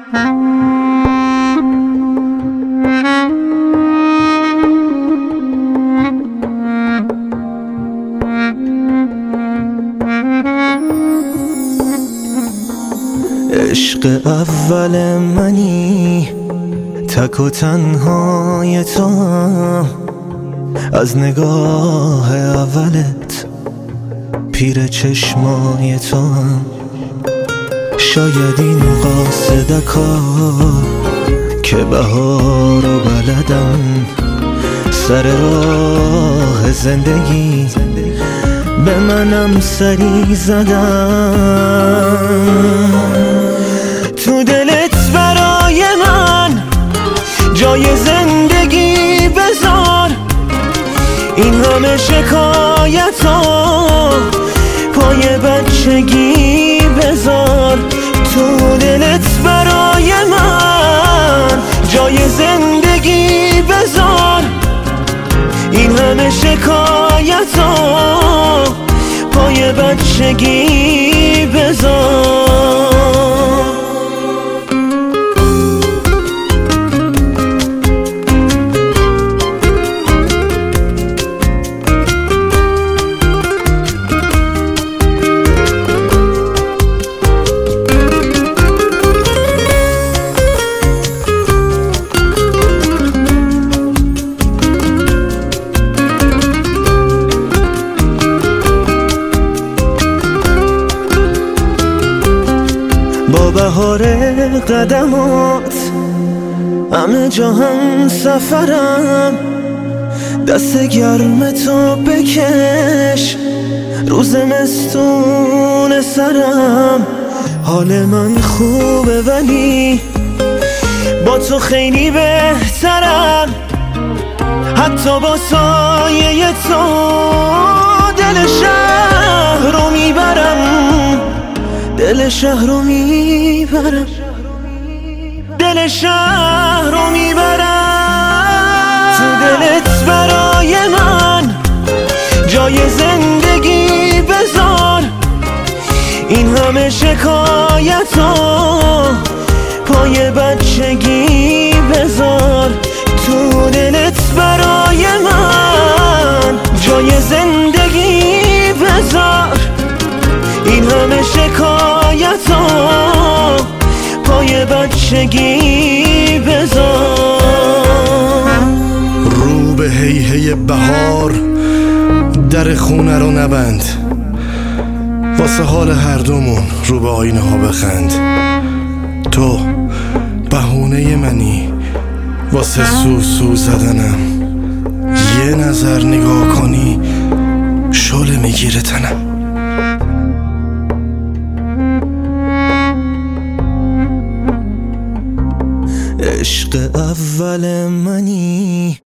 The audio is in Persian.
عشق اول منی، تک و تنهای تو هم، از نگاه اولت پیر چشمای تو هم. شاید این قاصدکا که بهارو بلدن، سر راه زندگی به منم سری زدن. تو دلت برای من جای زندگی بذار، این همه شکایتا پای بچگی بذار. تو دلت برای من جای زندگی بذار، این همه شکایتا پای بچگی بذار. با بهار قدمات همه جا هم سفرم، دست گرم تو بکش رو زمستون سرم. حال من خوبه ولی با تو خیلی بهترم، حتی با سایه تو دل شهر رو میبرم، دل شهر رو میبرم، دل شهر رو میبرم. تو دلت برای من جای زندگی بذار، این همه شکایتا پای بچگی بذار. تو دلت برای من جای زندگی بذار، این همه شکایتا پای بچگی بذار. رو به هی بهار در خونه رو نبند، واسه حال هر دومون رو به آینه ها بخند. تو بهونه منی واسه سو زدنم، یه نظر نگاه کنی شله میگیره تنم. عشق اول منی